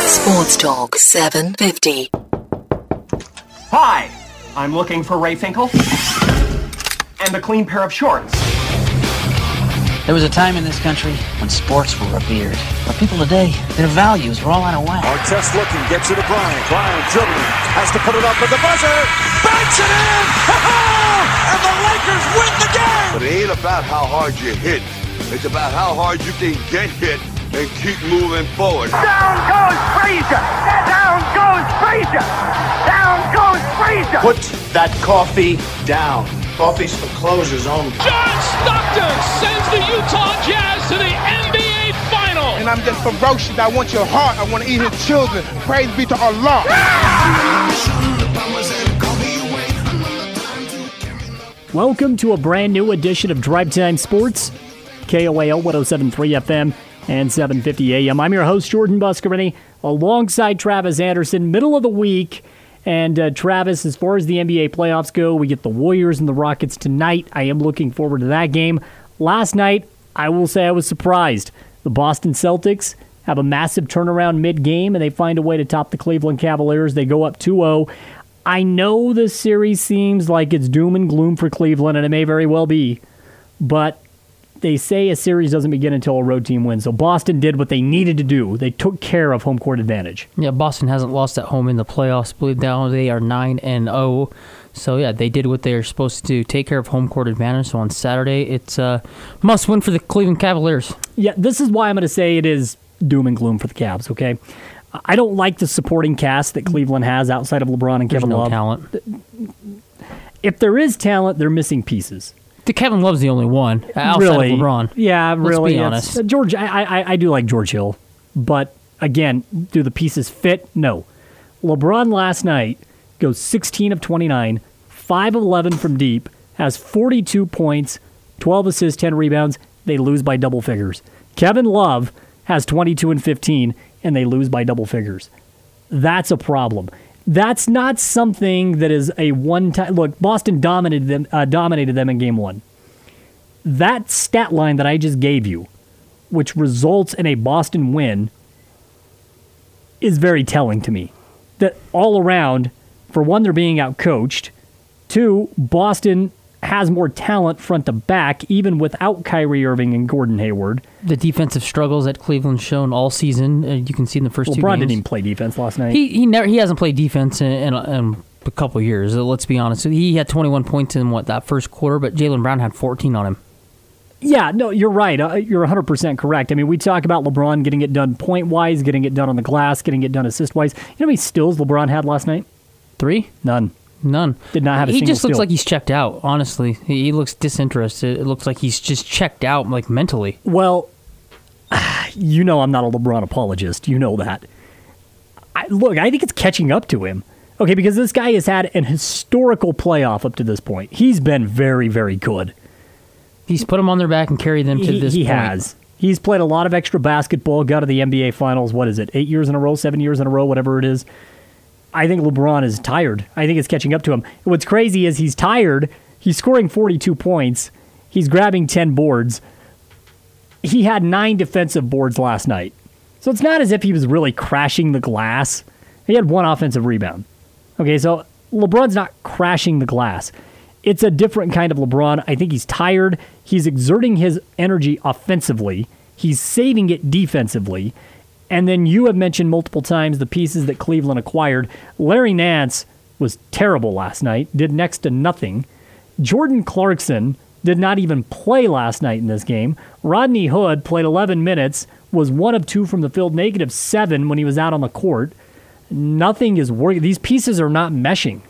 Sports Talk 750. Hi, I'm looking for Ray Finkel and a clean pair of shorts. There was a time in this country when sports were revered. But people today, their values are all out of whack. Artest looking, gets it to Bryant. Bryant dribbling, has to put it up with the buzzer. Banks it in! And the Lakers win the game! But it ain't about how hard you hit. It's about how hard you can get hit and keep moving forward. Down goes Frazier! Down goes Frazier! Down goes Frazier! Put that coffee down. Coffee's for closers only. John Stockton sends the Utah Jazz to the NBA Final. And I'm just ferocious. I want your heart. I want to eat his children. Praise be to Allah. Welcome to a brand new edition of Drive Time Sports, KOAL 107.3 FM and 750 AM. I'm your host, Jordan Buscarini, alongside Travis Anderson, middle of the week. And Travis, as far as the NBA playoffs go, we get the Warriors and the Rockets tonight. I am looking forward to that game. Last night, I will say I was surprised. The Boston Celtics have a massive turnaround mid-game, and they find a way to top the Cleveland Cavaliers. They go up 2-0. I know this series seems like it's doom and gloom for Cleveland, and it may very well be, but they say a series doesn't begin until a road team wins. So Boston did what they needed to do. They took care of home court advantage. Yeah, Boston hasn't lost at home in the playoffs. I believe now they are 9-0. So yeah, they did what they were supposed to do, take care of home court advantage. So on Saturday, it's a must win for the Cleveland Cavaliers. Yeah, this is why I'm going to say it is doom and gloom for the Cavs, okay? I don't like the supporting cast that Cleveland has outside of LeBron and Kevin Love. Talent. If there is talent, they're missing pieces. Kevin Love's the only one outside of LeBron. Yeah, really. Let's be honest. George, I do like George Hill, but again, do the pieces fit? No. LeBron last night goes 16 of 29, 5 of 11 from deep, has 42 points, 12 assists, 10 rebounds. They lose by double figures. Kevin Love has 22 and 15, and they lose by double figures. That's a problem. That's not something that is a one-time... Look, Boston dominated them in Game 1. That stat line that I just gave you, which results in a Boston win, is very telling to me. That all around, for one, they're being outcoached. Two, Boston has more talent front to back, even without Kyrie Irving and Gordon Hayward. The defensive struggles that Cleveland's shown all season, you can see in the first 2 games. LeBron didn't even play defense last night. He hasn't played defense in a couple of years, let's be honest. He had 21 points in, that first quarter, but Jaylen Brown had 14 on him. Yeah, no, you're right. You're 100% correct. I mean, we talk about LeBron getting it done point-wise, getting it done on the glass, getting it done assist-wise. You know how many steals LeBron had last night? 3? None. Did not have a single He just looks steal. like he's checked out, honestly. He looks disinterested. It looks like he's just checked out, mentally. Well, you know I'm not a LeBron apologist. You know that. I think it's catching up to him. Okay, because this guy has had an historical playoff up to this point. He's been very, very good. He's put them on their back and carried them to this point. He has. He's played a lot of extra basketball, got to the NBA Finals, 8 years in a row, 7 years in a row, whatever it is. I think LeBron is tired. I think it's catching up to him. What's crazy is he's tired. He's scoring 42 points. He's grabbing 10 boards. He had 9 defensive boards last night. So it's not as if he was really crashing the glass. He had 1 offensive rebound. Okay, so LeBron's not crashing the glass. It's a different kind of LeBron. I think he's tired. He's exerting his energy offensively. He's saving it defensively. And then you have mentioned multiple times the pieces that Cleveland acquired. Larry Nance was terrible last night, did next to nothing. Jordan Clarkson did not even play last night in this game. Rodney Hood played 11 minutes, was 1 of 2 from the field, -7 when he was out on the court. Nothing is working. These pieces are not meshing.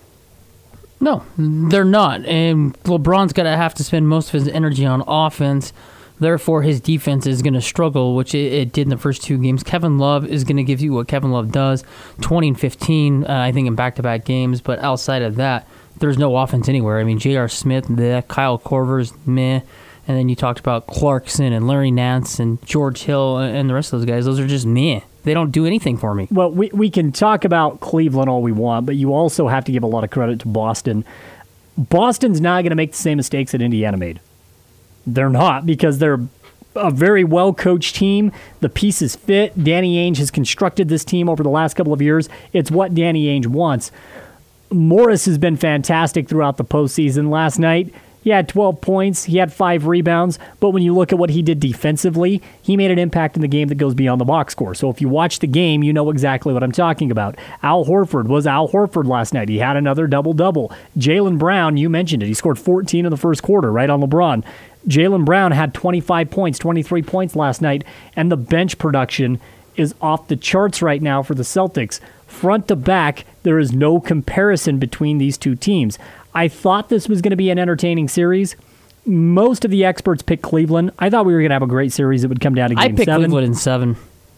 No, they're not. And LeBron's going to have to spend most of his energy on offense. Therefore, his defense is going to struggle, which it did in the first 2 games. Kevin Love is going to give you what Kevin Love does, 20 and 15, I think, in back-to-back games. But outside of that, there's no offense anywhere. I mean, J.R. Smith, Kyle Korver's meh. And then you talked about Clarkson and Larry Nance and George Hill and the rest of those guys. Those are just meh. They don't do anything for me. Well, we can talk about Cleveland all we want, but you also have to give a lot of credit to Boston. Boston's not going to make the same mistakes that Indiana made. They're not, because they're a very well-coached team. The pieces fit. Danny Ainge has constructed this team over the last couple of years. It's what Danny Ainge wants. Morris has been fantastic throughout the postseason. Last night, he had 12 points. He had 5 rebounds. But when you look at what he did defensively, he made an impact in the game that goes beyond the box score. So if you watch the game, you know exactly what I'm talking about. Al Horford was Al Horford last night. He had another double-double. Jaylen Brown, you mentioned it. He scored 14 in the first quarter, right on LeBron. Jaylen Brown had 25 points, 23 points last night, and the bench production is off the charts right now for the Celtics. Front to back, there is no comparison between these two teams. I thought this was going to be an entertaining series. Most of the experts picked Cleveland. I thought we were going to have a great series. It would come down to Game 7. I picked Cleveland in 7.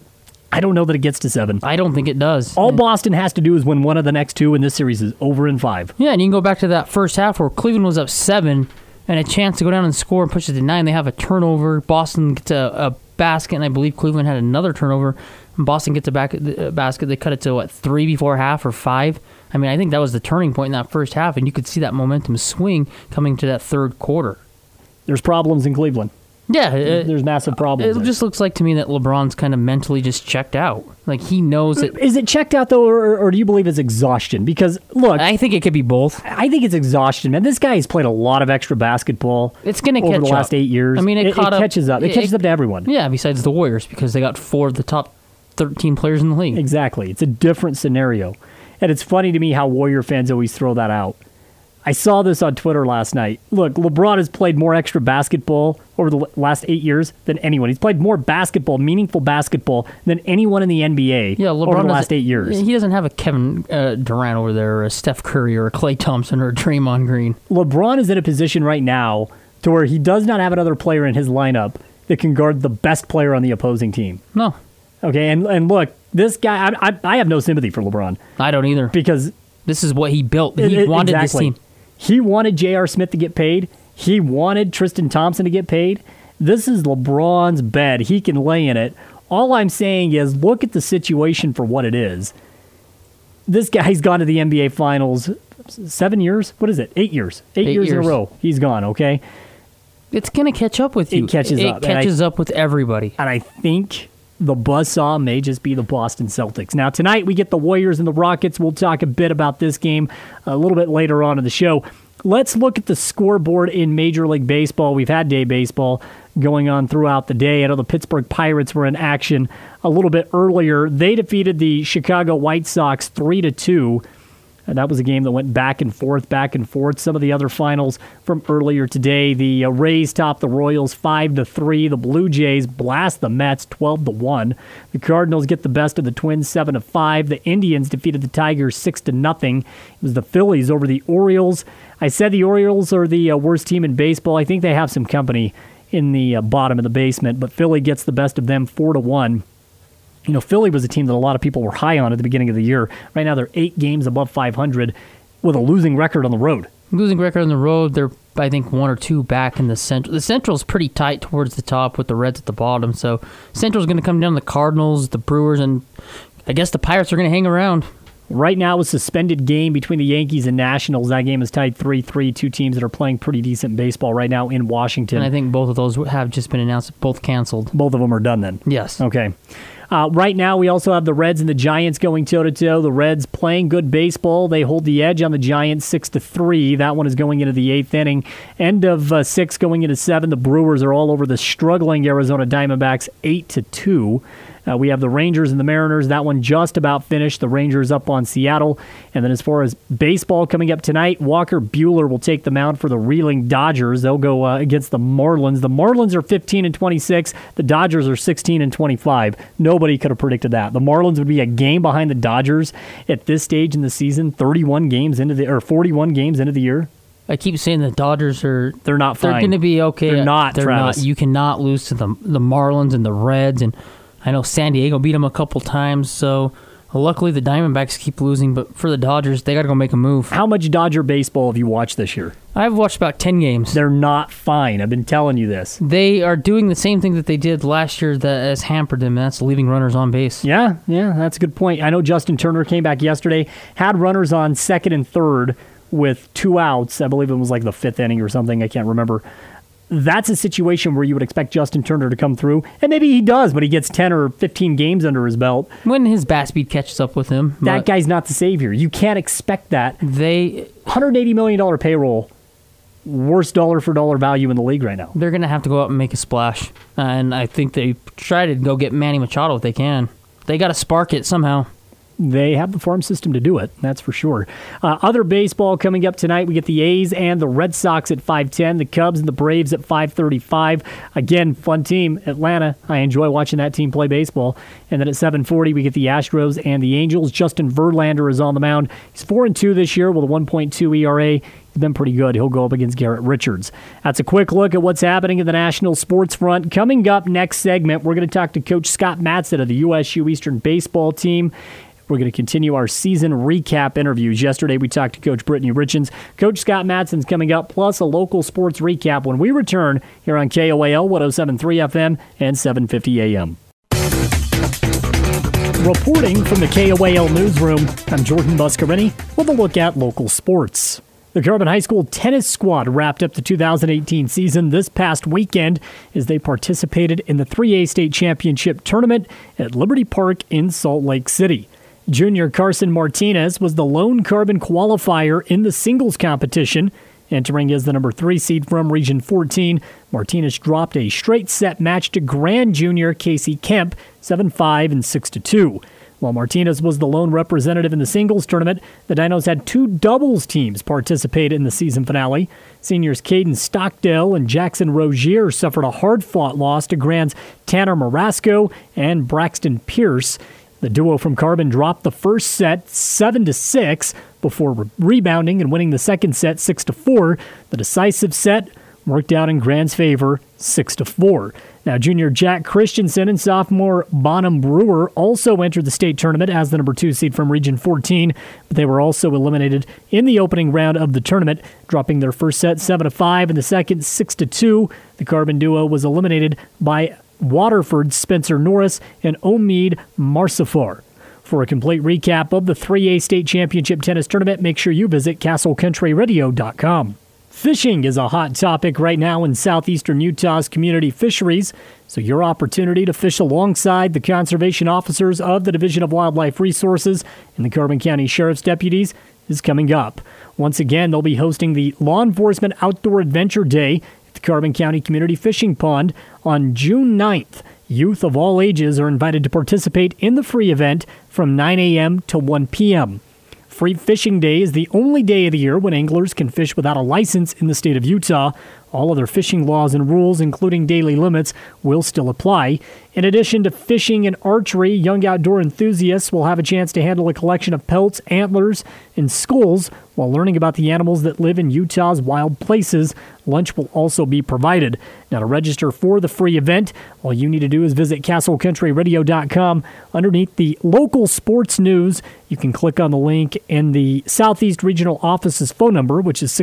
I don't know that it gets to 7. I don't think it does. All Boston has to do is win one of the next 2, and this series is over in 5. Yeah, and you can go back to that first half where Cleveland was up 7 and a chance to go down and score and push it to 9. They have a turnover. Boston gets a basket, and I believe Cleveland had another turnover. Boston gets a basket. They cut it to, 3 before half or 5? I mean, I think that was the turning point in that first half, and you could see that momentum swing coming to that third quarter. There's problems in Cleveland. Yeah. There's massive problems. It just looks like to me that LeBron's kind of mentally just checked out. Like, he knows it. Is it checked out, though, or do you believe it's exhaustion? Because, look. I think it could be both. I think it's exhaustion, man. This guy has played a lot of extra basketball It's going to catch up. over the last 8 years. I mean, it catches up. It catches up to everyone. Yeah, besides the Warriors, because they got 4 of the top 13 players in the league. Exactly. It's a different scenario. And it's funny to me how Warrior fans always throw that out. I saw this on Twitter last night. Look, LeBron has played more extra basketball over the last 8 years than anyone. He's played more basketball, meaningful basketball, than anyone in the NBA over the last 8 years. He doesn't have a Kevin Durant over there, or a Steph Curry, or a Klay Thompson, or a Draymond Green. LeBron is in a position right now to where he does not have another player in his lineup that can guard the best player on the opposing team. No. Okay, and look, this guy, I have no sympathy for LeBron. I don't either. Because this is what he built. He wanted this team. He wanted J.R. Smith to get paid. He wanted Tristan Thompson to get paid. This is LeBron's bed. He can lay in it. All I'm saying is look at the situation for what it is. This guy's gone to the NBA Finals 7 years? What is it? 8 years. 8 years in a row. He's gone, okay? It's going to catch up with you. It catches up. It catches up with everybody. And I think the buzzsaw may just be the Boston Celtics. Now, tonight we get the Warriors and the Rockets. We'll talk a bit about this game a little bit later on in the show. Let's look at the scoreboard in Major League Baseball. We've had day baseball going on throughout the day. I know the Pittsburgh Pirates were in action a little bit earlier. They defeated the Chicago White Sox 3-2. And that was a game that went back and forth. Some of the other finals from earlier today, the Rays topped the Royals 5-3. The Blue Jays blast the Mets 12-1. The Cardinals get the best of the Twins 7-5. The Indians defeated the Tigers 6-0. It was the Phillies over the Orioles. I said the Orioles are the worst team in baseball. I think they have some company in the bottom of the basement, but Philly gets the best of them 4-1. You know, Philly was a team that a lot of people were high on at the beginning of the year. Right now, they're 8 games above 500 with a losing record on the road. Losing record on the road. They're, I think, 1 or 2 back in the Central. The Central's pretty tight towards the top with the Reds at the bottom. So Central's going to come down the Cardinals, the Brewers, and I guess the Pirates are going to hang around. Right now, a suspended game between the Yankees and Nationals. That game is tied 3-3. 2 teams that are playing pretty decent baseball right now in Washington. And I think both of those have just been announced, both canceled. Both of them are done then? Yes. Okay. Right now, we also have the Reds and the Giants going toe-to-toe. The Reds playing good baseball. They hold the edge on the Giants 6-3. That one is going into the 8th inning. End of 6 going into 7. The Brewers are all over the struggling Arizona Diamondbacks 8-2. We have the Rangers and the Mariners. That one just about finished. The Rangers up on Seattle. And then as far as baseball coming up tonight, Walker Buehler will take the mound for the reeling Dodgers. They'll go against the Marlins. The Marlins are 15-26. The Dodgers are 16-25. Nobody could have predicted that. The Marlins would be a game behind the Dodgers at this stage in the season, 41 games into the 41 games into the year. I keep saying the Dodgers are... They're not fine. They're going to be okay. They're not, They're Travis. not. You cannot lose to the Marlins and the Reds, and I know San Diego beat them a couple times, so luckily the Diamondbacks keep losing, but for the Dodgers, they got to go make a move. How much Dodger baseball have you watched this year? I've watched about 10 games. They're not fine. I've been telling you this. They are doing the same thing that they did last year that has hampered them, and that's leaving runners on base. Yeah, that's a good point. I know Justin Turner came back yesterday, had runners on second and third with 2 outs. I believe it was like the 5th inning or something. I can't remember. That's a situation where you would expect Justin Turner to come through, and maybe he does, but he gets 10 or 15 games under his belt. When his bat speed catches up with him. That guy's not the savior. You can't expect that. $180 million payroll, worst dollar-for-dollar value in the league right now. They're going to have to go out and make a splash, and I think they try to go get Manny Machado if they can. They got to spark it somehow. They have the farm system to do it, that's for sure. Other baseball coming up tonight, we get the A's and the Red Sox at 5:10, the Cubs and the Braves at 5:35. Again, fun team, Atlanta. I enjoy watching that team play baseball. And then at 7:40, we get the Astros and the Angels. Justin Verlander is on the mound. He's 4-2 this year with a 1.2 ERA. He's been pretty good. He'll go up against Garrett Richards. That's a quick look at what's happening in the national sports front. Coming up next segment, we're going to talk to Coach Scott Matson of the USU Eastern baseball team. We're going to continue our season recap interviews. Yesterday, we talked to Coach Brittany Richens. Coach Scott Matson's coming up, plus a local sports recap when we return here on KOAL 107.3 FM and 750 AM. Reporting from the KOAL newsroom, I'm Jordan Buscarini with a look at local sports. The Carbon High School tennis squad wrapped up the 2018 season this past weekend as they participated in the 3A state championship tournament at Liberty Park in Salt Lake City. Junior Carson Martinez was the lone Carbon qualifier in the singles competition. Entering as the number 3 seed from Region 14, Martinez dropped a straight set match to Grand Junior Casey Kemp, 7-5 and 6-2. While Martinez was the lone representative in the singles tournament, the Dinos had 2 doubles teams participate in the season finale. Seniors Caden Stockdale and Jackson Rogier suffered a hard-fought loss to Grand's Tanner Marasco and Braxton Pierce. The duo from Carbon dropped the first set 7-6 before rebounding and winning the second set 6-4. The decisive set worked out in Grand's favor 6-4. Now, junior Jack Christensen and sophomore Bonham Brewer also entered the state tournament as the number 2 seed from Region 14, but they were also eliminated in the opening round of the tournament, dropping their first set 7-5 and the second 6-2. The Carbon duo was eliminated by Waterford's Spencer Norris and Omid Marsafar. For a complete recap of the 3A State Championship Tennis Tournament, make sure you visit CastleCountryRadio.com. Fishing is a hot topic right now in southeastern Utah's community fisheries, so your opportunity to fish alongside the conservation officers of the Division of Wildlife Resources and the Carbon County Sheriff's deputies is coming up. Once again, they'll be hosting the Law Enforcement Outdoor Adventure Day at the Carbon County Community Fishing Pond on June 9th. Youth of all ages are invited to participate in the free event from 9 a.m. to 1 p.m. Free Fishing Day is the only day of the year when anglers can fish without a license in the state of Utah. All other fishing laws and rules, including daily limits, will still apply. In addition to fishing and archery, young outdoor enthusiasts will have a chance to handle a collection of pelts, antlers, and skulls while learning about the animals that live in Utah's wild places. Lunch will also be provided. Now, to register for the free event, all you need to do is visit CastleCountryRadio.com. Underneath the local sports news, you can click on the link, and the Southeast Regional Office's phone number, which is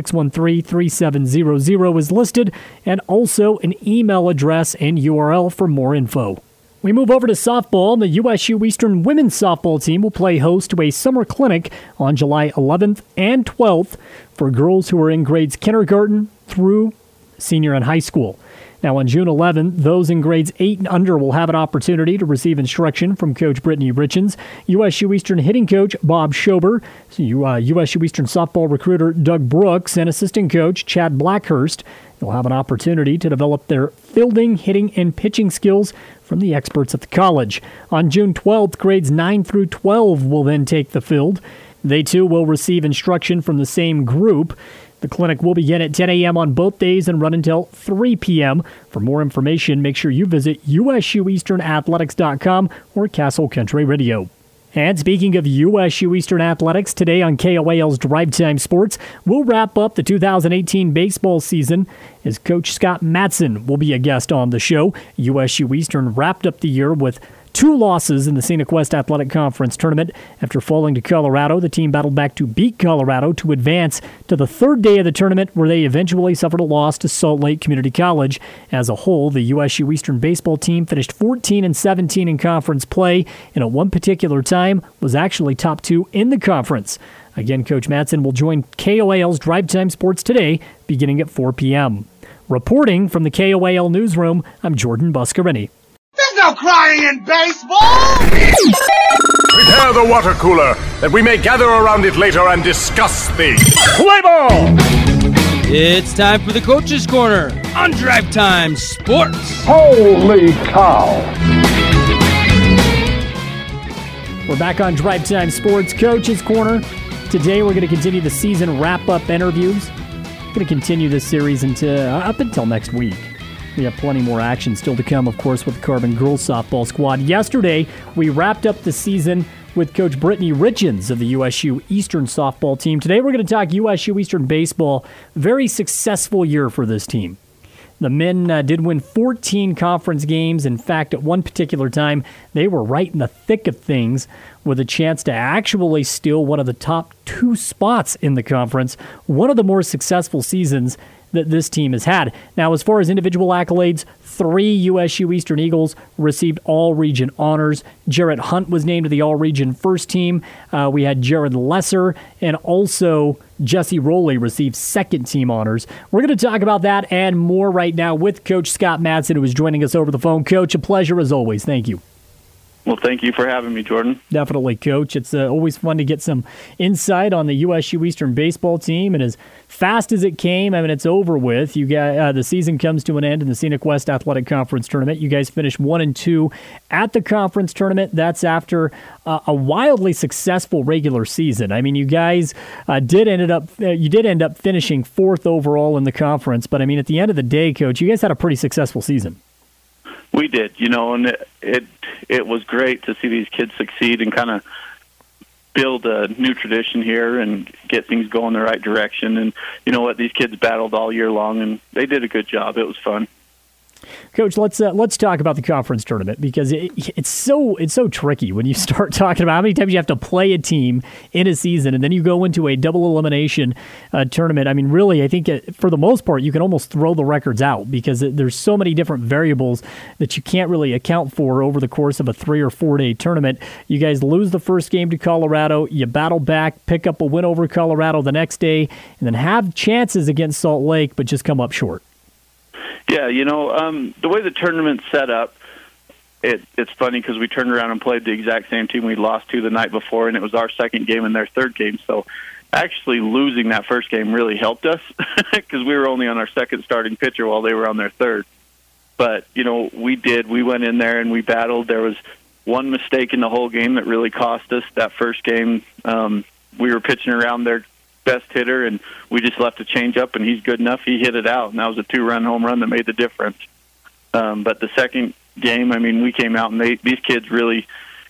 613-3700, is listed, and also an email address and URL for more info. We move over to softball. The USU Eastern women's softball team will play host to a summer clinic on July 11th and 12th for girls who are in grades kindergarten through senior and high school. Now, on June 11th, those in grades 8 and under will have an opportunity to receive instruction from Coach Brittany Richens, USU Eastern hitting coach Bob Schober, USU Eastern softball recruiter Doug Brooks, and assistant coach Chad Blackhurst. They'll have an opportunity to develop their fielding, hitting, and pitching skills from the experts at the college. On June 12th, grades 9 through 12 will then take the field. They, too, will receive instruction from the same group. The clinic will begin at 10 a.m. on both days and run until 3 p.m. For more information, make sure you visit USUEasternAthletics.com or Castle Country Radio. And speaking of USU Eastern Athletics, today on KOAL's Drive Time Sports, we'll wrap up the 2018 baseball season as Coach Scott Matson will be a guest on the show. USU Eastern wrapped up the year with 2 losses in the Scenic West Athletic Conference tournament. After falling to Colorado, the team battled back to beat Colorado to advance to the 3rd day of the tournament, where they eventually suffered a loss to Salt Lake Community College. As a whole, the USU Eastern baseball team finished 14-17 in conference play, and at one particular time was actually top 2 in the conference. Again, Coach Matson will join KOAL's Drive Time Sports today, beginning at 4 p.m. Reporting from the KOAL newsroom, I'm Jordan Buscarini. There's no crying in baseball! Prepare the water cooler, that we may gather around it later and discuss things. Play ball! It's time for the Coach's Corner on Drive Time Sports. Holy cow! We're back on Drive Time Sports Coach's Corner. Today we're going to continue the season wrap-up interviews. We're going to continue this series up until next week. We have plenty more action still to come, of course, with the Carbon Girls softball squad. Yesterday, we wrapped up the season with Coach Brittany Richens of the USU Eastern softball team. Today, we're going to talk USU Eastern baseball. Very successful year for this team. The men did win 14 conference games. In fact, at one particular time, they were right in the thick of things with a chance to actually steal one of the top 2 spots in the conference. One of the more successful seasons that this team has had. Now, as far as individual accolades, 3 USU Eastern Eagles received all-region honors. Jarrett Hunt was named to the all-region first team. We had Jared Lesser, and also Jesse Rowley received second-team honors. We're going to talk about that and more right now with Coach Scott Madsen, who is joining us over the phone. Coach, a pleasure as always. Thank you. Well, thank you for having me, Jordan. Definitely, Coach. It's always fun to get some insight on the USU Eastern baseball team. And as fast as it came, I mean, it's over with. You got the season comes to an end in the Scenic West Athletic Conference Tournament. You guys finished 1-2 at the conference tournament. That's after a wildly successful regular season. I mean, you guys did end up finishing 4th overall in the conference. But I mean, at the end of the day, Coach, you guys had a pretty successful season. We did, and it was great to see these kids succeed and kind of build a new tradition here and get things going the right direction. And you know what? These kids battled all year long, and they did a good job. It was fun. Coach, let's talk about the conference tournament because it's so tricky when you start talking about how many times you have to play a team in a season and then you go into a double elimination tournament. I mean, really, I think for the most part you can almost throw the records out because there's so many different variables that you can't really account for over the course of a 3 or 4 day tournament. You guys lose the first game to Colorado, you battle back, pick up a win over Colorado the next day, and then have chances against Salt Lake, but just come up short. Yeah, the way the tournament's set up, it's funny because we turned around and played the exact same team we lost to the night before, and it was our second game and their third game. So actually losing that first game really helped us because we were only on our second starting pitcher while they were on their third. But, we went in there and we battled. There was one mistake in the whole game that really cost us. That first game, we were pitching around their best hitter, and we just left a change up, and he's good enough. He hit it out, and that was a 2-run home run that made the difference. But the second game, I mean, we came out, and these kids really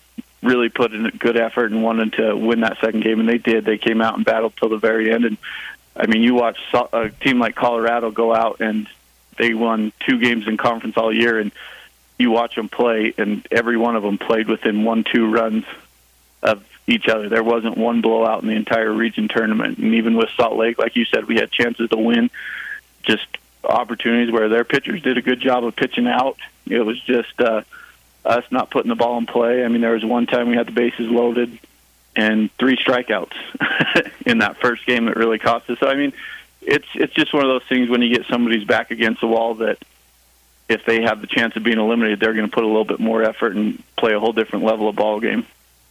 put in a good effort and wanted to win that second game, and they did. They came out and battled till the very end. And, I mean, you watch a team like Colorado go out, and they won 2 games in conference all year, and you watch them play, and every one of them played within 1-2 runs of each other. There wasn't one blowout in the entire region tournament. And even with Salt Lake, like you said, we had chances to win, just opportunities where their pitchers did a good job of pitching out. It was just us not putting the ball in play. I mean, there was one time we had the bases loaded and 3 strikeouts in that first game that really cost us. So, I mean, it's just one of those things when you get somebody's back against the wall that if they have the chance of being eliminated, they're going to put a little bit more effort and play a whole different level of ball game.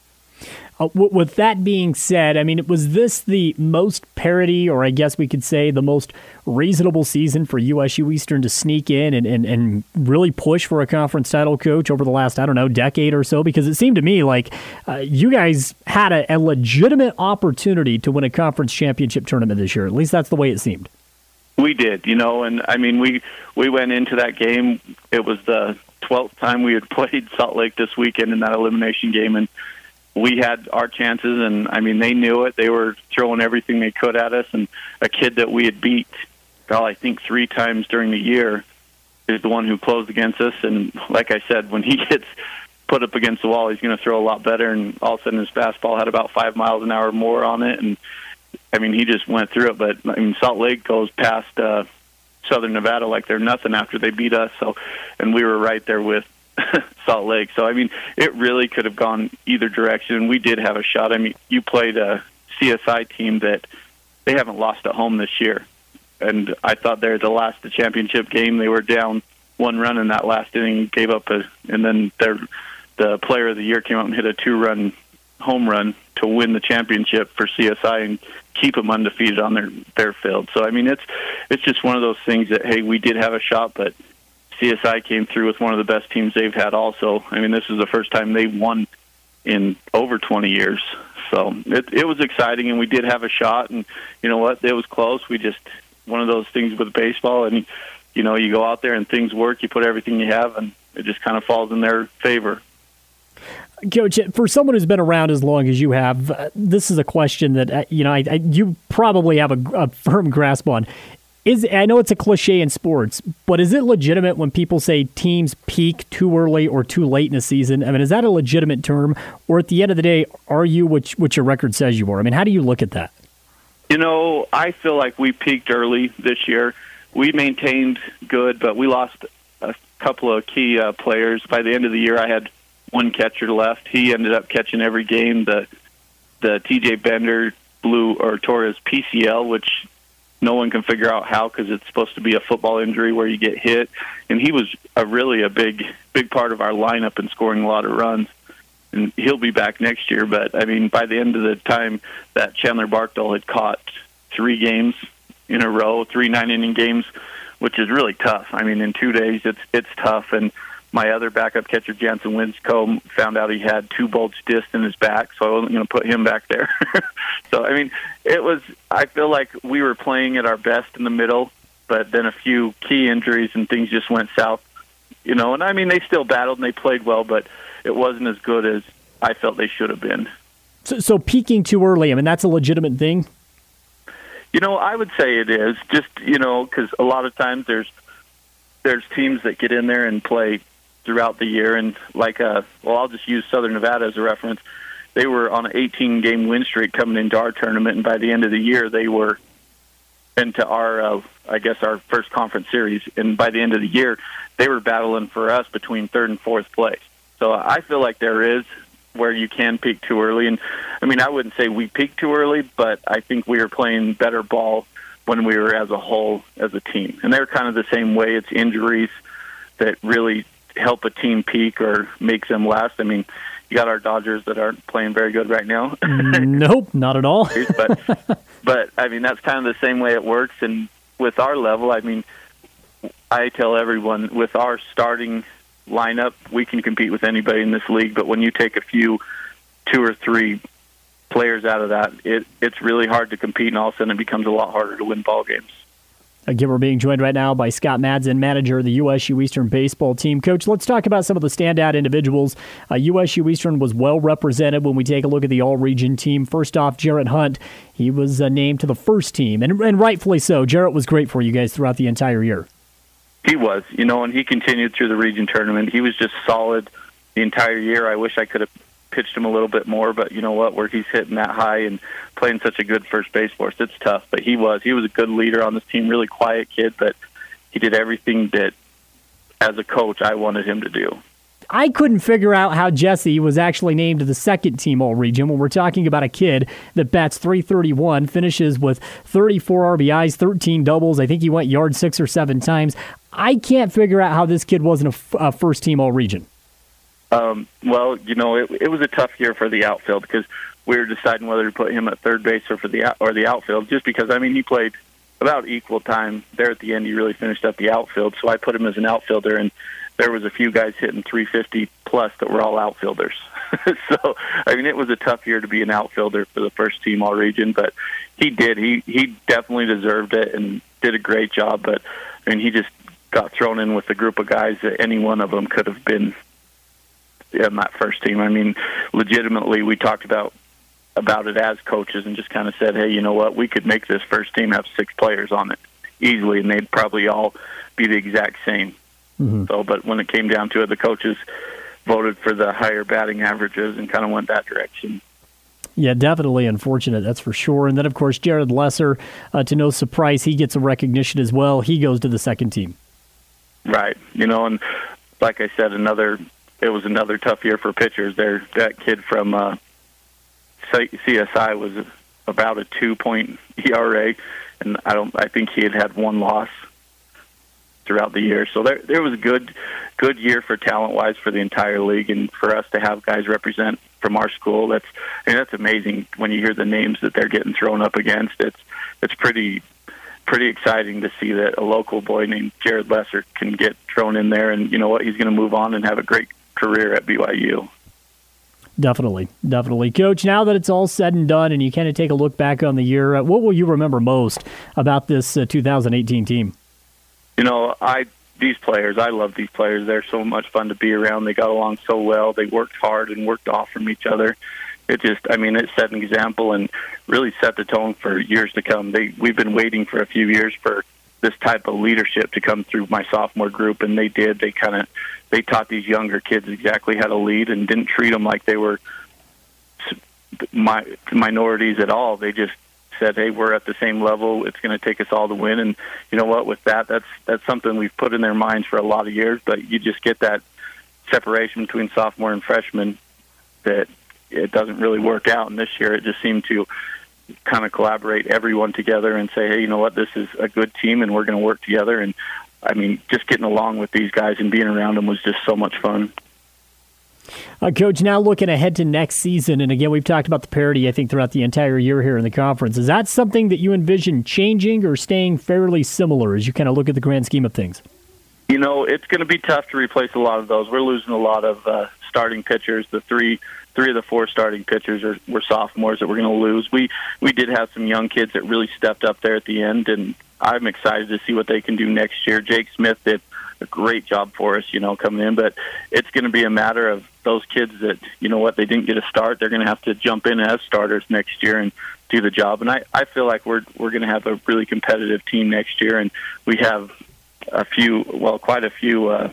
With that being said, I mean, was this the most parity, or I guess we could say the most reasonable season for USU Eastern to sneak in and really push for a conference title, Coach, over the last, decade or so? Because it seemed to me like you guys had a legitimate opportunity to win a conference championship tournament this year. At least that's the way it seemed. We did, and I mean, we went into that game. It was the 12th time we had played Salt Lake this weekend in that elimination game, and we had our chances, and, I mean, they knew it. They were throwing everything they could at us, and a kid that we had beat, I think 3 times during the year is the one who closed against us. And like I said, when he gets put up against the wall, he's going to throw a lot better, and all of a sudden his fastball had about 5 miles an hour more on it, and, I mean, he just went through it. But, I mean, Salt Lake goes past Southern Nevada like they're nothing after they beat us, and we were right there with Salt Lake. So, I mean, it really could have gone either direction. We did have a shot. I mean, you played a CSI team that they haven't lost at home this year. and I thought there the championship game, they were down 1 run in that last inning, gave up and then the player of the year came out and hit a 2-run home run to win the championship for CSI and keep them undefeated on their field. So I mean, it's just one of those things that, hey, we did have a shot, but CSI came through with one of the best teams they've had also. I mean, this is the first time they won in over 20 years. So it was exciting, and we did have a shot, and you know what? It was close. We just, one of those things with baseball, and you know, you go out there and things work, you put everything you have, and it just kind of falls in their favor. Coach, for someone who's been around as long as you have, this is a question that you probably have a firm grasp on. I know it's a cliche in sports, but is it legitimate when people say teams peak too early or too late in a season? I mean, is that a legitimate term? Or at the end of the day, are you what your record says you are? I mean, how do you look at that? You know, I feel like we peaked early this year. We maintained good, but we lost a couple of key players. By the end of the year, I had one catcher left. He ended up catching every game. The TJ Bender tore his PCL, which no one can figure out how, because it's supposed to be a football injury where you get hit. And he was really a big part of our lineup and scoring a lot of runs. And he'll be back next year. But, I mean, by the end of the time that Chandler Barkdahl had caught 3 games in a row, 3 9-inning games, which is really tough. I mean, in 2 days, it's tough. And my other backup catcher, Jansen Winscombe, found out he had 2 bulged discs in his back, so I wasn't going to put him back there. So, I mean, I feel like we were playing at our best in the middle, but then a few key injuries and things just went south. You know, and I mean, they still battled and they played well, but it wasn't as good as I felt they should have been. So peaking too early, I mean, that's a legitimate thing? You know, I would say it is. Just, you know, because a lot of times there's teams that get in there and play throughout the year, and I'll just use Southern Nevada as a reference. They were on an 18-game win streak coming into our tournament, and by the end of the year, they were into our first conference series. And by the end of the year, they were battling for us between 3rd and 4th place. So I feel like there is where you can peak too early. And I mean, I wouldn't say we peaked too early, but I think we were playing better ball when we were as a whole as a team. And they're kind of the same way. It's injuries that really help a team peak or makes them last. I mean, you got our Dodgers that aren't playing very good right now. Nope, not at all. but I mean, that's kind of the same way it works. And with our level, I mean, I tell everyone, with our starting lineup, we can compete with anybody in this league. But when you take a few 2 or 3 players out of that, it's really hard to compete, and all of a sudden it becomes a lot harder to win ball games. Again, we're being joined right now by Scott Madsen, manager of the USU Eastern baseball team. Coach, let's talk about some of the standout individuals. USU Eastern was well represented when we take a look at the all-region team. First off, Jarrett Hunt. He was named to the first team, and rightfully so. Jarrett was great for you guys throughout the entire year. He was, you know, and he continued through the region tournament. He was just solid the entire year. I wish I could have pitched him a little bit more, but you know what, where he's hitting that high and playing such a good first base for us, it's tough. But he was a good leader on this team, really quiet kid, but he did everything that, as a coach, I wanted him to do. I couldn't figure out how Jesse was actually named to the second team all-region when we're talking about a kid that bats .331, finishes with 34 RBIs, 13 doubles. I think he went yard 6 or 7 times. I can't figure out how this kid wasn't a first team all-region. Well, you know, it was a tough year for the outfield because we were deciding whether to put him at third base or the outfield, just because, I mean, he played about equal time. There at the end, he really finished up the outfield, so I put him as an outfielder, and there was a few guys hitting 350 plus that were all outfielders. So, I mean, it was a tough year to be an outfielder for the first team all region, but he did. He definitely deserved it and did a great job, but I mean, he just got thrown in with a group of guys that any one of them could have been in that first team. I mean, legitimately, we talked about it as coaches and just kind of said, hey, you know what, we could make this first team have 6 players on it easily, and they'd probably all be the exact same. Mm-hmm. So, but when it came down to it, the coaches voted for the higher batting averages and kind of went that direction. Yeah, definitely unfortunate, that's for sure. And then, of course, Jared Lesser, to no surprise, he gets a recognition as well. He goes to the second team. Right. You know, and like I said, it was another tough year for pitchers. That kid from CSI was about a 2-point ERA. and I think he had one loss throughout the year. So there was a good year for talent-wise for the entire league, and for us to have guys represent from our school, that's amazing. When you hear the names that they're getting thrown up against, it's pretty exciting to see that a local boy named Jared Lesser can get thrown in there, and you know what, he's going to move on and have a great career at BYU. Definitely. Coach, now that it's all said and done and you kind of take a look back on the year, what will you remember most about this 2018 team? You know, these players, I love these players. They're so much fun to be around. They got along so well. They worked hard and worked off from each other. It set an example and really set the tone for years to come. We've been waiting for a few years for this type of leadership to come through my sophomore group, and they did. They taught these younger kids exactly how to lead and didn't treat them like they were minorities at all. They just said, hey, we're at the same level. It's going to take us all to win. And you know what? With that's something we've put in their minds for a lot of years, but you just get that separation between sophomore and freshman that it doesn't really work out. And this year it just seemed to kind of collaborate everyone together and say, hey, you know what? This is a good team and we're going to work together. And I mean, just getting along with these guys and being around them was just so much fun. Coach, now looking ahead to next season, and again, we've talked about the parity, I think, throughout the entire year here in the conference. Is that something that you envision changing or staying fairly similar as you kind of look at the grand scheme of things? You know, it's going to be tough to replace a lot of those. We're losing a lot of starting pitchers. The three of the four starting pitchers were sophomores that we're going to lose. We did have some young kids that really stepped up there at the end, and I'm excited to see what they can do next year. Jake Smith did a great job for us, coming in, but it's going to be a matter of those kids that, you know what, they didn't get a start. They're going to have to jump in as starters next year and do the job. And I feel like we're going to have a really competitive team next year, and we have quite a few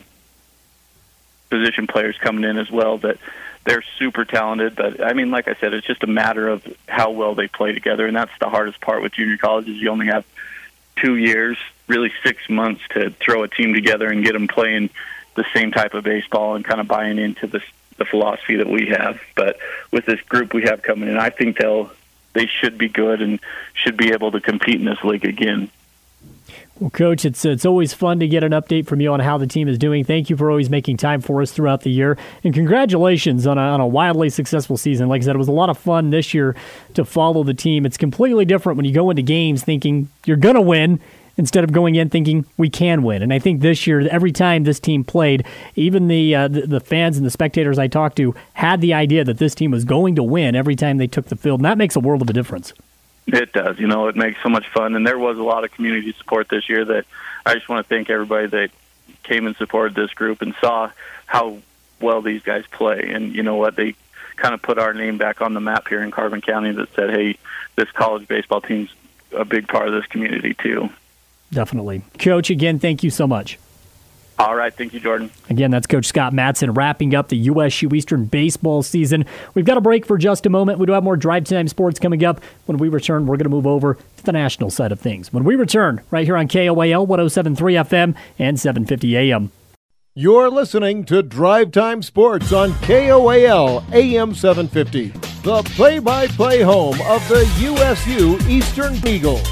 position players coming in as well that they're super talented. But I mean, like I said, it's just a matter of how well they play together, and that's the hardest part with junior college is you only have 2 years, really 6 months to throw a team together and get them playing the same type of baseball and kind of buying into the philosophy that we have. But with this group we have coming in, I think they should be good and should be able to compete in this league again. Well, Coach, it's always fun to get an update from you on how the team is doing. Thank you for always making time for us throughout the year. And congratulations on a wildly successful season. Like I said, it was a lot of fun this year to follow the team. It's completely different when you go into games thinking you're going to win instead of going in thinking we can win. And I think this year, every time this team played, even the fans and the spectators I talked to had the idea that this team was going to win every time they took the field. And that makes a world of a difference. It does. It makes so much fun. And there was a lot of community support this year that I just want to thank everybody that came and supported this group and saw how well these guys play. And you know what? They kind of put our name back on the map here in Carbon County that said, hey, this college baseball team's a big part of this community too. Definitely. Coach, again, thank you so much. All right. Thank you, Jordan. Again, that's Coach Scott Matson wrapping up the USU Eastern baseball season. We've got a break for just a moment. We do have more Drive Time Sports coming up. When we return, we're going to move over to the national side of things. When we return, right here on KOAL 107.3 FM and 750 AM. You're listening to Drive Time Sports on KOAL AM 750, the play-by-play home of the USU Eastern Eagles.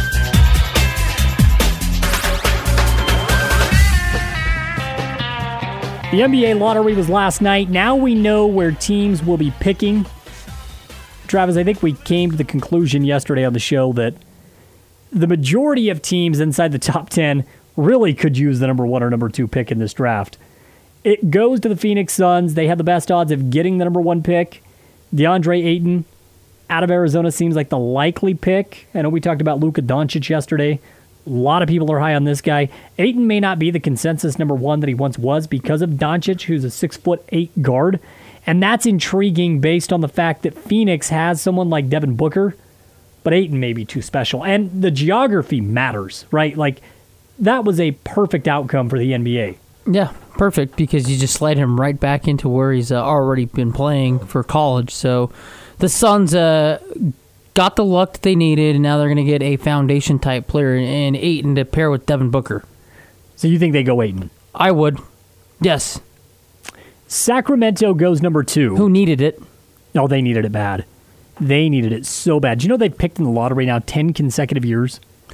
The NBA lottery was last night. Now we know where teams will be picking. Travis, I think we came to the conclusion yesterday on the show that the majority of teams inside the top 10 really could use the number 1 or number 2 pick in this draft. It goes to the Phoenix Suns. They have the best odds of getting the number 1 pick. DeAndre Ayton out of Arizona seems like the likely pick. I know we talked about Luka Doncic yesterday. A lot of people are high on this guy. Ayton may not be the consensus number 1 that he once was because of Doncic, who's a 6'8" guard. And that's intriguing based on the fact that Phoenix has someone like Devin Booker, but Ayton may be too special. And the geography matters, right? Like, that was a perfect outcome for the NBA. Yeah, perfect, because you just slide him right back into where he's already been playing for college. So the Suns got the luck that they needed, and now they're going to get a foundation-type player in Ayton to pair with Devin Booker. So you think they go Ayton? I would. Yes. Sacramento goes number 2. Who needed it? Oh, they needed it bad. They needed it so bad. Do you know they've picked in the lottery now 10 consecutive years?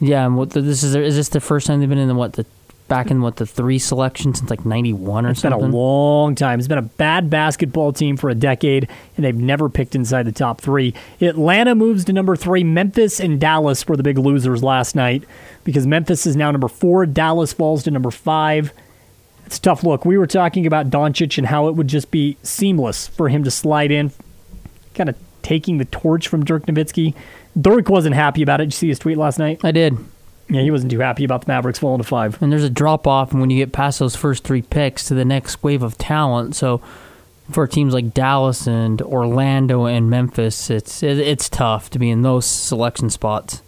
Yeah, and is this the first time they've been in the 3 selection since like 91 or something? It's been a long time. It's been a bad basketball team for a decade, and they've never picked inside the top 3. Atlanta moves to number 3. Memphis and Dallas were the big losers last night because Memphis is now number 4. Dallas falls to number 5. It's a tough look. We were talking about Doncic and how it would just be seamless for him to slide in, kind of taking the torch from Dirk Nowitzki. Dirk wasn't happy about it. Did you see his tweet last night? I did. Yeah, he wasn't too happy about the Mavericks falling to 5. And there's a drop-off when you get past those first 3 picks to the next wave of talent. So for teams like Dallas and Orlando and Memphis, it's tough to be in those selection spots.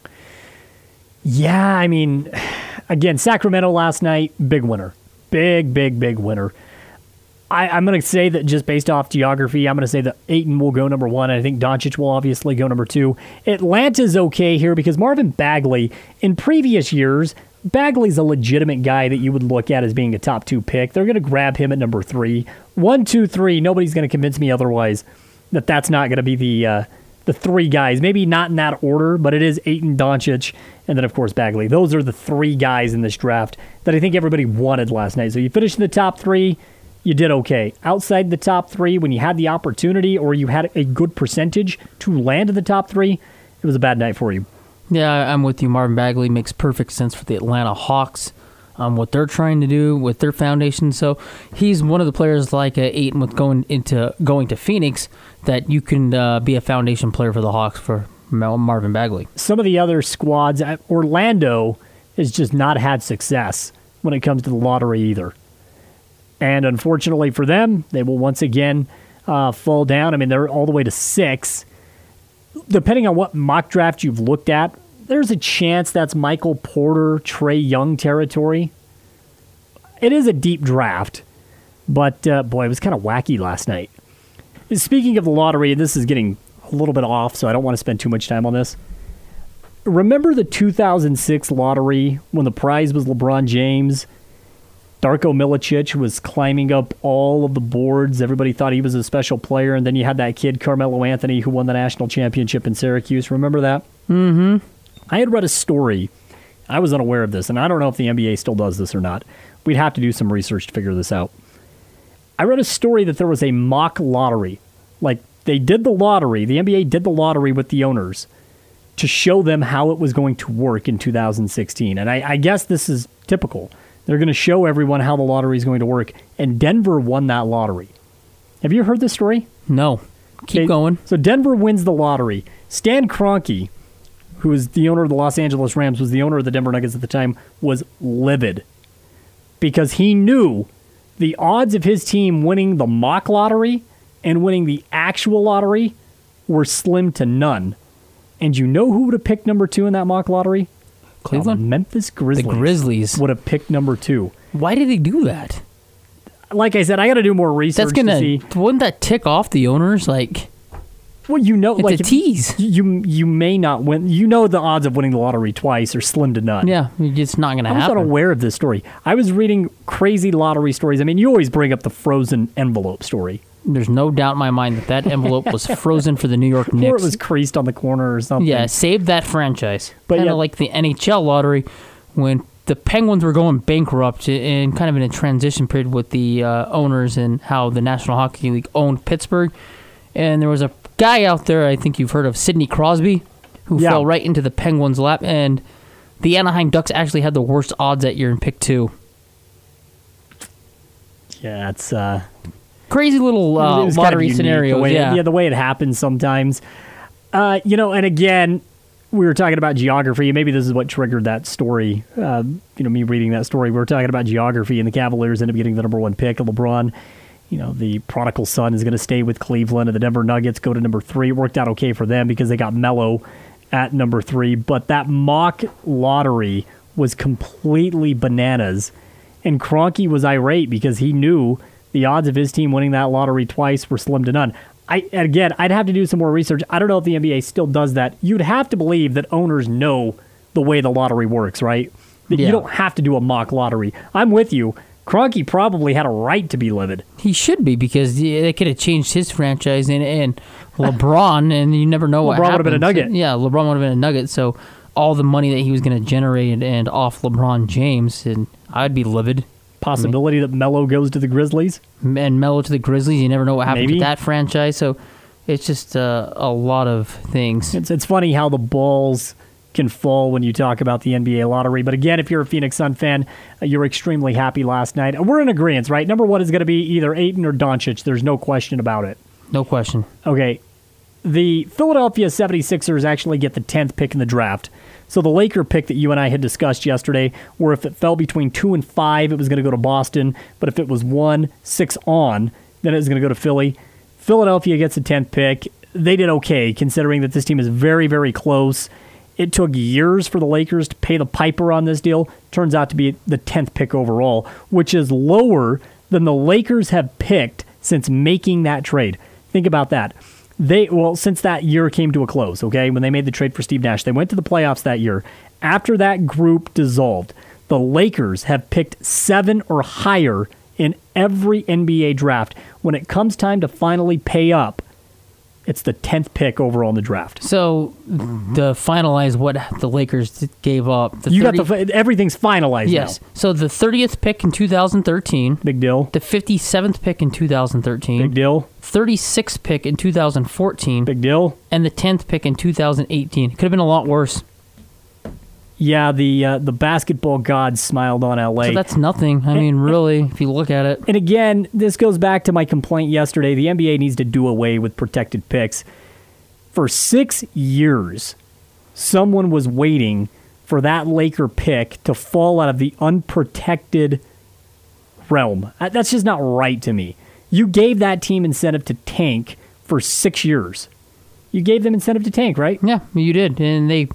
Yeah, I mean, again, Sacramento last night, big winner. Big winner. I'm going to say that just based off geography, I'm going to say that Ayton will go number 1. And I think Doncic will obviously go number 2. Atlanta's okay here because Marvin Bagley, in previous years, Bagley's a legitimate guy that you would look at as being a top 2 pick. They're going to grab him at number 3. 1, 2, 3. Nobody's going to convince me otherwise that that's not going to be the 3 guys. Maybe not in that order, but it is Ayton, Doncic, and then, of course, Bagley. Those are the 3 guys in this draft that I think everybody wanted last night. So you finish in the top 3, you did okay. Outside the top 3, when you had the opportunity or you had a good percentage to land in the top 3, it was a bad night for you. Yeah, I'm with you. Marvin Bagley makes perfect sense for the Atlanta Hawks, what they're trying to do with their foundation. So he's one of the players like Ayton with going to Phoenix that you can be a foundation player for the Hawks for Marvin Bagley. Some of the other squads, Orlando has just not had success when it comes to the lottery either. And unfortunately for them, they will once again fall down. I mean, they're all the way to 6. Depending on what mock draft you've looked at, there's a chance that's Michael Porter, Trae Young territory. It is a deep draft, but boy, it was kind of wacky last night. Speaking of the lottery, this is getting a little bit off, so I don't want to spend too much time on this. Remember the 2006 lottery when the prize was LeBron James? Darko Milicic was climbing up all of the boards. Everybody thought he was a special player. And then you had that kid, Carmelo Anthony, who won the national championship in Syracuse. Remember that? Mm-hmm. I had read a story. I was unaware of this, and I don't know if the NBA still does this or not. We'd have to do some research to figure this out. I read a story that there was a mock lottery. Like, they did the lottery. The NBA did the lottery with the owners to show them how it was going to work in 2016. And I guess this is typical. They're going to show everyone how the lottery is going to work. And Denver won that lottery. Have you heard this story? No. Keep going. So Denver wins the lottery. Stan Kroenke, who was the owner of the Los Angeles Rams, was the owner of the Denver Nuggets at the time, was livid. Because he knew the odds of his team winning the mock lottery and winning the actual lottery were slim to none. And you know who would have picked number 2 in that mock lottery? Cleveland? The Memphis Grizzlies. The Grizzlies would have picked number 2. Why did they do that? Like I said, I got to do more research to see. Wouldn't that tick off the owners? Like, well, you know, it's like a tease. You may not win. You know the odds of winning the lottery twice are slim to none. Yeah, it's not going to happen. I was unaware of this story. I was reading crazy lottery stories. I mean, you always bring up the frozen envelope story. There's no doubt in my mind that envelope was frozen for the New York Knicks. Or it was creased on the corner or something. Yeah, save that franchise. But kind of like the NHL lottery when the Penguins were going bankrupt and kind of in a transition period with the owners and how the National Hockey League owned Pittsburgh. And there was a guy out there, I think you've heard of, Sidney Crosby, who fell right into the Penguins' lap. And the Anaheim Ducks actually had the worst odds that year in pick 2. Yeah, it's... crazy little lottery scenarios. The way it happens sometimes. And again, we were talking about geography. Maybe this is what triggered that story. Me reading that story. We were talking about geography, and the Cavaliers end up getting the number 1 pick. And LeBron, the prodigal son, is going to stay with Cleveland, and the Denver Nuggets go to number 3. It worked out okay for them because they got Melo at number 3. But that mock lottery was completely bananas, and Kroenke was irate because he knew the odds of his team winning that lottery twice were slim to none. I'd have to do some more research. I don't know if the NBA still does that. You'd have to believe that owners know the way the lottery works, right? That you don't have to do a mock lottery. I'm with you. Kroenke probably had a right to be livid. He should be because they could have changed his franchise and LeBron, and you never know what happens. LeBron would have been a Nugget. Yeah, LeBron would have been a Nugget. So all the money that he was going to generate and off LeBron James, and I'd be livid. Possibility that Melo goes to the Grizzlies? And Melo to the Grizzlies. You never know what happens Maybe. with that franchise. So it's just a lot of things. It's funny how the balls can fall when you talk about the NBA lottery. But again, if you're a Phoenix Sun fan, you're extremely happy last night. We're in agreement, right? Number one is going to be either Ayton or Doncic. There's no question about it. No question. Okay. The Philadelphia 76ers actually get the 10th pick in the draft. So the Laker pick that you and I had discussed yesterday, where if it fell between 2 and 5, it was going to go to Boston. But if it was 1, 6 on, then it was going to go to Philly. Philadelphia gets the 10th pick. They did okay, considering that this team is very, very close. It took years for the Lakers to pay the piper on this deal. Turns out to be the 10th pick overall, which is lower than the Lakers have picked since making that trade. Think about that. Since that year came to a close, okay, when they made the trade for Steve Nash, they went to the playoffs that year. After that group dissolved, the Lakers have picked 7 or higher in every NBA draft. When it comes time to finally pay up, it's the 10th pick overall in the draft. So, to finalize what the Lakers gave up, everything's finalized. Yes. Now. So the 30th pick in 2013, big deal. The 57th pick in 2013, big deal. 36th pick in 2014, big deal. And the 10th pick in 2018. Could have been a lot worse. Yeah, the basketball gods smiled on LA. So that's nothing. I mean, really, if you look at it. And again, this goes back to my complaint yesterday. The NBA needs to do away with protected picks. For 6 years, someone was waiting for that Laker pick to fall out of the unprotected realm. That's just not right to me. You gave that team incentive to tank for 6 years. You gave them incentive to tank, right? Yeah, you did. And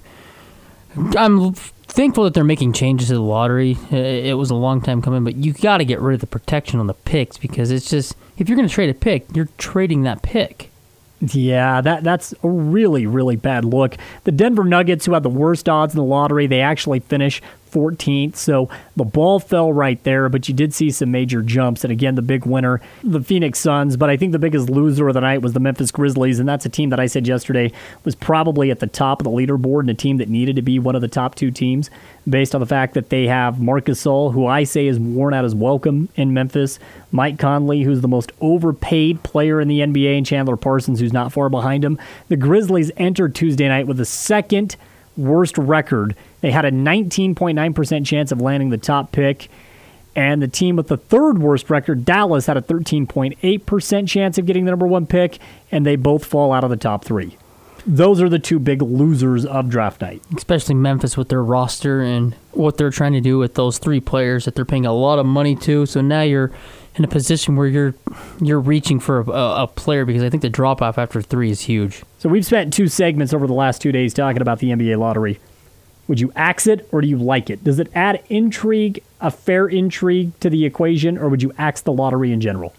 I'm thankful that they're making changes to the lottery. It was a long time coming, but you got to get rid of the protection on the picks because it's just, if you're going to trade a pick, you're trading that pick. Yeah, that's a really, really bad look. The Denver Nuggets, who had the worst odds in the lottery, they actually finished 14th, so the ball fell right there, but you did see some major jumps, and again, the big winner, the Phoenix Suns, but I think the biggest loser of the night was the Memphis Grizzlies, and that's a team that I said yesterday was probably at the top of the leaderboard and a team that needed to be one of the top 2 teams based on the fact that they have Marc Gasol, who I say is worn out his welcome in Memphis, Mike Conley, who's the most overpaid player in the NBA, and Chandler Parsons, who's not far behind him. The Grizzlies entered Tuesday night with the second worst record. They had a 19.9% chance of landing the top pick, and the team with the third worst record, Dallas, had a 13.8% chance of getting the number 1 pick, and they both fall out of the top 3. Those are the 2 big losers of draft night. Especially Memphis with their roster and what they're trying to do with those 3 players that they're paying a lot of money to. So now you're in a position where you're reaching for a player because I think the drop-off after 3 is huge. So we've spent 2 segments over the last 2 days talking about the NBA lottery. Would you axe it or do you like it? Does it add intrigue, a fair intrigue to the equation, or would you axe the lottery in general?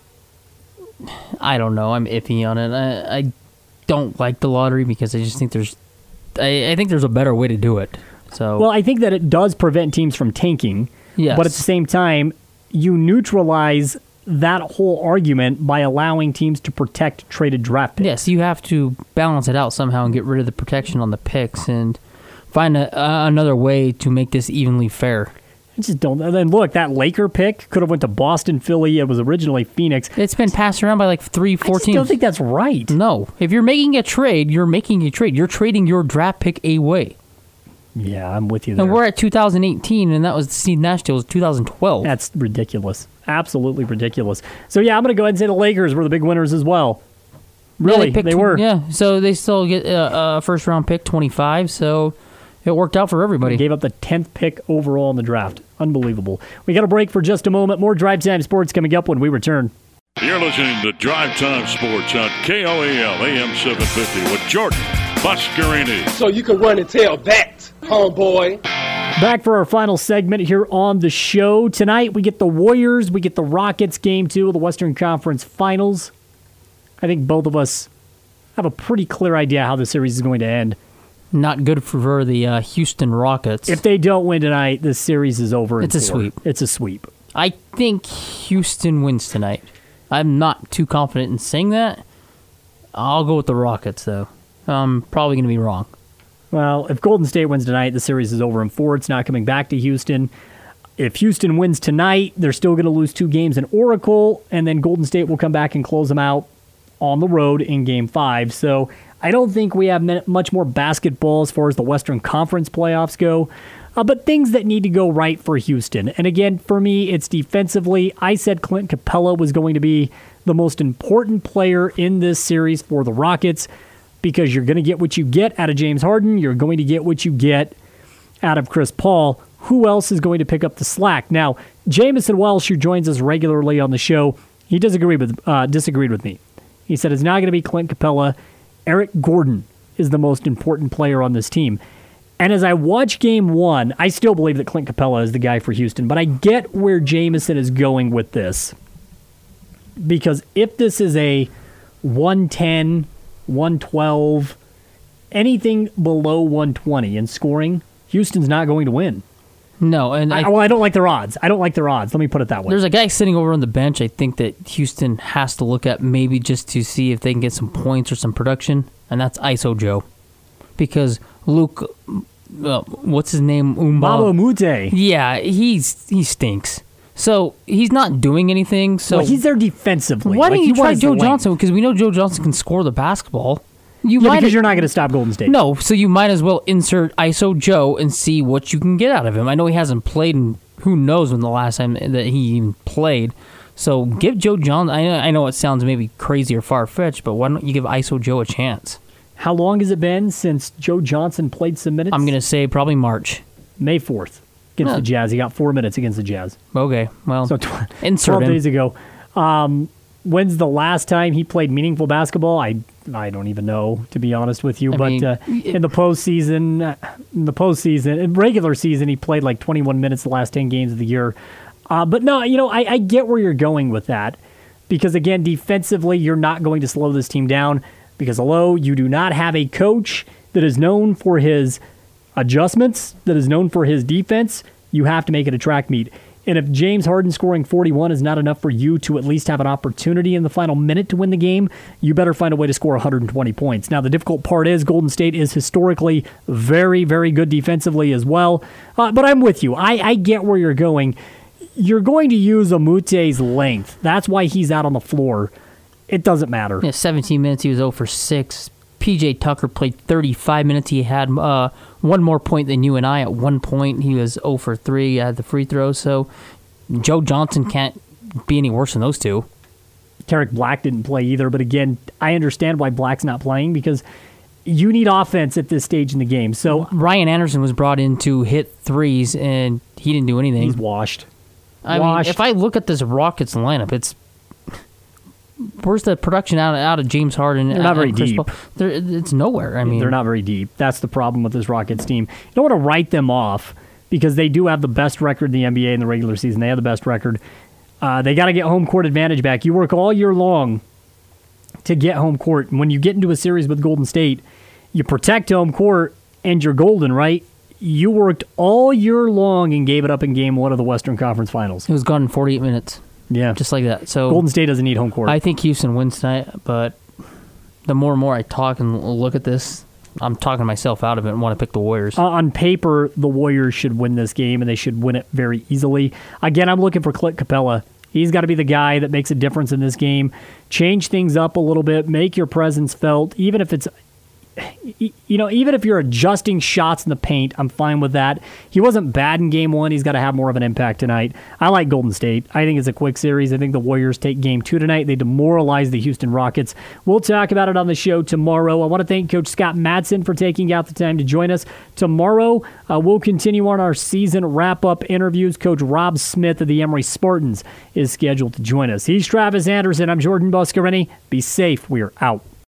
I don't know. I'm iffy on it. I don't like the lottery because I just think I think there's a better way to do it. So well, I think that it does prevent teams from tanking. Yes. But at the same time, you neutralize that whole argument by allowing teams to protect traded draft picks. Yes, you have to balance it out somehow and get rid of the protection on the picks and find another way to make this evenly fair. I just don't. And then look, that Laker pick could have went to Boston, Philly. It was originally Phoenix. It's been passed around by like 3-4 teams. I don't think that's right. No. If you're making a trade, you're making a trade. You're trading your draft pick away. Yeah, I'm with you there. And we're at 2018, and that was the Steve Nash deal was 2012. That's ridiculous. Absolutely ridiculous. So, yeah, I'm going to go ahead and say the Lakers were the big winners as well. Really, yeah, they were. Yeah, so they still get a first-round pick, 25, so it worked out for everybody. They gave up the 10th pick overall in the draft. Unbelievable. We got a break for just a moment. More Drive Time Sports coming up when we return. You're listening to Drive Time Sports on KOAL AM 750 with Jordan Buscarini. So you can run and tell that, homeboy. Back for our final segment here on the show. Tonight we get the Warriors, we get the Rockets, Game 2 of the Western Conference Finals. I think both of us have a pretty clear idea how the series is going to end. Not good for the Houston Rockets. If they don't win tonight, the series is over. It's a sweep. It's a sweep. I think Houston wins tonight. I'm not too confident in saying that. I'll go with the Rockets, though. I'm probably going to be wrong. Well, if Golden State wins tonight, the series is over in 4. It's not coming back to Houston. If Houston wins tonight, they're still going to lose 2 games in Oracle, and then Golden State will come back and close them out on the road in Game 5. So I don't think we have much more basketball as far as the Western Conference playoffs go, but things that need to go right for Houston. And again, for me, it's defensively. I said Clint Capella was going to be the most important player in this series for the Rockets, because you're going to get what you get out of James Harden. You're going to get what you get out of Chris Paul. Who else is going to pick up the slack? Now, Jamison Welsh, who joins us regularly on the show, he disagreed with me. He said it's not going to be Clint Capella. Eric Gordon is the most important player on this team. And as I watch Game 1, I still believe that Clint Capella is the guy for Houston, but I get where Jamison is going with this. Because if this is a 110, 112, anything below 120 in scoring, Houston's not going to win. No, and I don't like their odds. Let me put it that way. There's a guy sitting over on the bench I think that Houston has to look at maybe just to see if they can get some points or some production, and that's ISO Joe. Because Luke, what's his name? Mbah a Moute. Yeah, he stinks. So he's not doing anything. So well, he's there defensively. Why don't you try Joe Johnson? Because we know Joe Johnson can score the basketball. Because you're not going to stop Golden State. No, so you might as well insert ISO Joe and see what you can get out of him. I know he hasn't played in who knows when the last time that he even played. So give Joe Johnson, I know it sounds maybe crazy or far-fetched, but why don't you give ISO Joe a chance? How long has it been since Joe Johnson played some minutes? I'm going to say probably March. May 4th against the Jazz. He got 4 minutes against the Jazz. Okay, well, so 12 days ago. When's the last time he played meaningful basketball? I don't even know, to be honest with you. In the postseason, in regular season, he played like 21 minutes the last 10 games of the year. But no, I get where you're going with that. Because again, defensively, you're not going to slow this team down. Because although you do not have a coach that is known for his adjustments, that is known for his defense, you have to make it a track meet. And if James Harden scoring 41 is not enough for you to at least have an opportunity in the final minute to win the game, you better find a way to score 120 points. Now, the difficult part is Golden State is historically very, very good defensively as well. But I'm with you. I get where you're going. You're going to use Amute's length. That's why he's out on the floor. It doesn't matter. Yeah, 17 minutes, he was 0 for 6. P.J. Tucker played 35 minutes. He had one more point than you and I. At one point, he was 0 for 3 at the free throw. So Joe Johnson can't be any worse than those two. Tarek Black didn't play either. But again, I understand why Black's not playing because you need offense at this stage in the game. So Ryan Anderson was brought in to hit threes, and he didn't do anything. He's washed. I mean, if I look at this Rockets lineup, where's the production out of James Harden? They're not very deep. It's nowhere. I mean, they're not very deep. That's the problem with this Rockets team. You don't want to write them off because they do have the best record in the NBA in the regular season. They have the best record. They got to get home court advantage back. You work all year long to get home court. And when you get into a series with Golden State, you protect home court and you're golden, right? You worked all year long and gave it up in Game 1 of the Western Conference Finals. It was gone in 48 minutes. Yeah. Just like that. So Golden State doesn't need home court. I think Houston wins tonight, but the more and more I talk and look at this, I'm talking myself out of it and want to pick the Warriors. On paper, the Warriors should win this game, and they should win it very easily. Again, I'm looking for Clint Capella. He's got to be the guy that makes a difference in this game. Change things up a little bit. Make your presence felt, even if it's... even if you're adjusting shots in the paint, I'm fine with that. He wasn't bad in Game 1. He's got to have more of an impact tonight. I like Golden State. I think it's a quick series. I think the Warriors take Game 2 tonight. They demoralize the Houston Rockets. We'll talk about it on the show tomorrow. I want to thank Coach Scott Madsen for taking out the time to join us. Tomorrow, we'll continue on our season wrap-up interviews. Coach Rob Smith of the Emory Spartans is scheduled to join us. He's Travis Anderson. I'm Jordan Buscarini. Be safe. We are out.